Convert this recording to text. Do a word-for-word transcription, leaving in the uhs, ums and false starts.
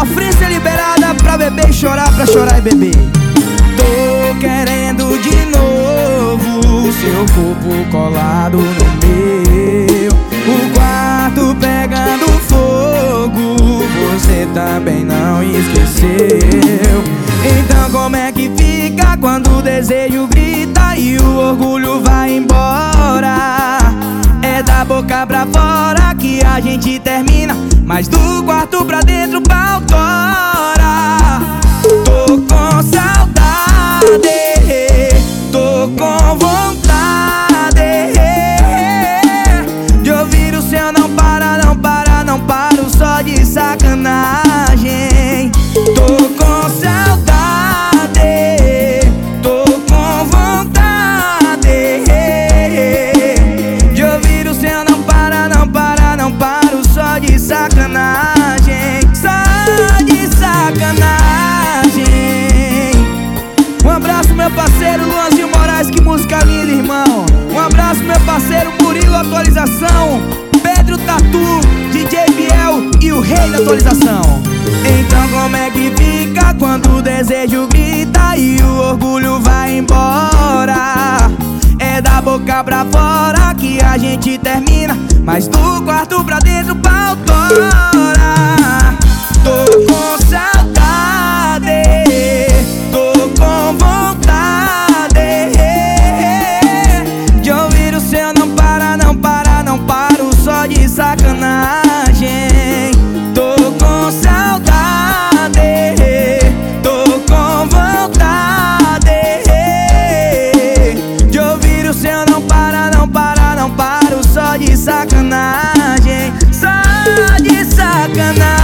Sofrência liberada pra beber e chorar, pra chorar e beber. Tô querendo de novo seu corpo colado no meu, o quarto pegando fogo, você também não esqueceu. Então como é que fica quando o desejo grita e o orgulho vai embora? É da boca pra fora que a gente termina, mas do quarto pra dentro pau tora. Tô com saudade, tô com vontade de ouvir o seu não para, não para, não paro só de sacanagem. Tô com saudade, tô com vontade de ouvir o seu não para, não para, não paro só de sacanagem. Só de sacanagem. Um abraço meu parceiro Luanzinho Moraes, que música linda, irmão. Um abraço meu parceiro Murilo Atualização, Pedro Tatu, D J Biel e o rei da atualização. Então como é que fica quando o desejo grita e o orgulho vai embora? É da boca pra fora que a gente termina, mas do quarto pra dentro pau tora. Tô com saudade, tô com vontade de ouvir o seu não para, não para, não paro só de sacanagem. Tô com saudade, tô com vontade de ouvir o seu não para, não para, não paro só de sacanagem. Só de sacanagem.